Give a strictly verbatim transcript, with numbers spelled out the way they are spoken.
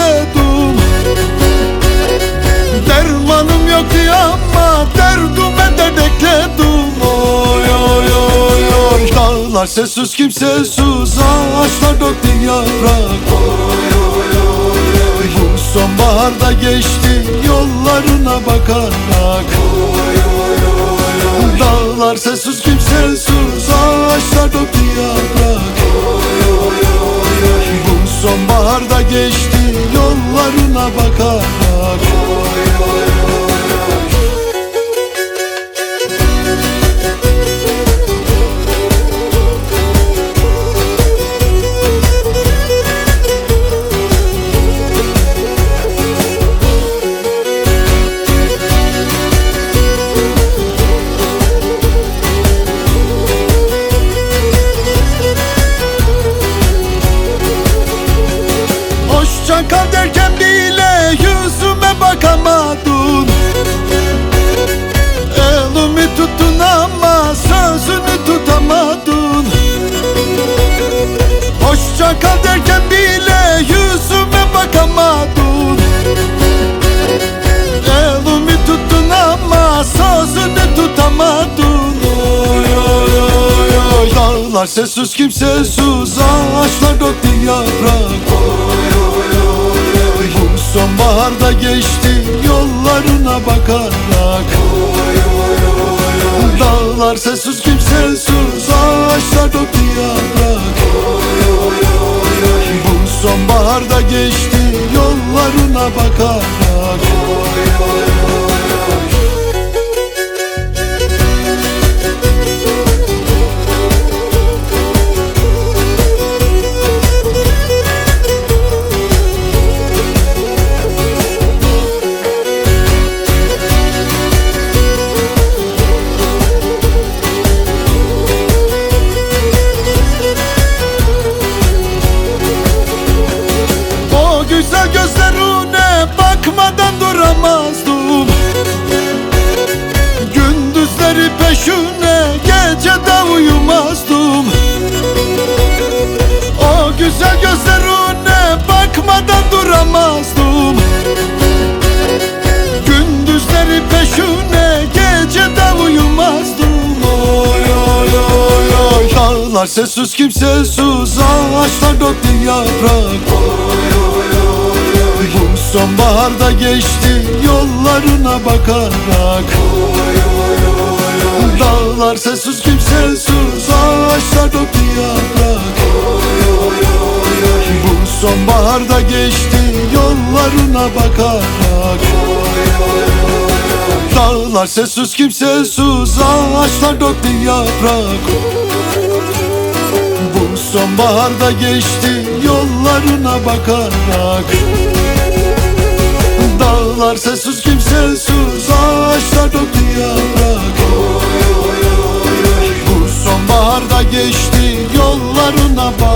bekledim. Dermanım yok ama derdime de bekledim. Oy oy oy oy. Dağlar sessiz kimsesiz, ağaçlar döktü yaprak. Oy oy oy oy. Bu sonbaharda geçti yollarına bakarak. Oy oy oy oy. Dağlar sessiz kimsesiz, ağaçlar döktü yaprak. Oy oy oy oy. Bu sonbaharda geçti yollarına bakarak. Oy oy oy. Hoşça kal derken bile yüzüme bakamadın. Elimi tuttun ama sözünü tutamadın. Hoşça kal derken bile yüzüme bakamadın. Elimi tuttun ama sözünü tutamadın. Oy oy oy oy. Dağlar sessiz kimsesiz, ağaçlar döktü yaprak. Oy oy oy. Bu sonbaharda geçti yollarına bakarak. Oy oy oy. Dağlar sessiz kimsesiz, ağaçlar döktü yaprak. Oy oy oy. Bu sonbaharda geçti yollarına bakarak. Oy oy oy. Güzel gözlerine bakmadan duramazdım. Gündüzleri peşine, gecede uyumazdım. O güzel gözlerine bakmadan duramazdım. Gündüzleri peşine, gecede uyumazdım. Oy oy oy oy. Dağlar sessiz kimsesiz, ağaçlar döktü yaprak. Oy oy. Bu sonbaharda geçti yollarına bakarak. Oy oy oy. Dağlar sessiz kimsesiz, ağaçlar döktü yaprak. Oy oy oy. Bu sonbaharda geçti yollarına bakarak. Oy oy oy. Dağlar sessiz kimsesiz, ağaçlar döktü yaprak. Bu sonbaharda geçti yollarına bakarak. Dağlar sessiz kimsesiz, ağaçlar döktü yaprak. Oy oy oy. Bu sonbaharda geçti yollarına bakarak.